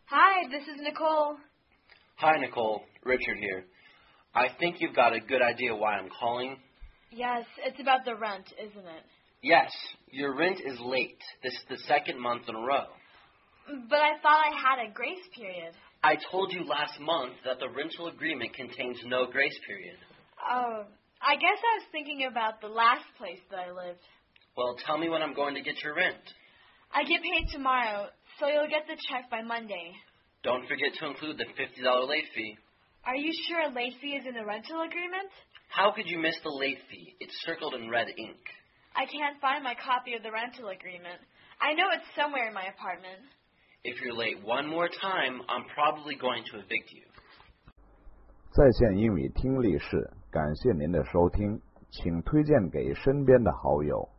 Hi, this is Nicole. Hi, Nicole. Richard here. I think you've got a good idea why I'm calling. Yes, it's about the rent, isn't it? Yes, your rent is late. This is the second month in a row. But I thought I had a grace period. I told you last month that the rental agreement contains no grace period. Oh, I guess I was thinking about the last place that I lived. Well, tell me when I'm going to get your rent. I get paid tomorrow, so you'll get the check by Monday. Don't forget to include the $50 late fee. Are you sure a late fee is in the rental agreement? How could you miss the late fee? It's circled in red ink. I can't find my copy of the rental agreement. I know it's somewhere in my apartment. If you're late one more time, I'm probably going to evict you. 在线英语听力室，感谢您的收听，请推荐给身边的好友。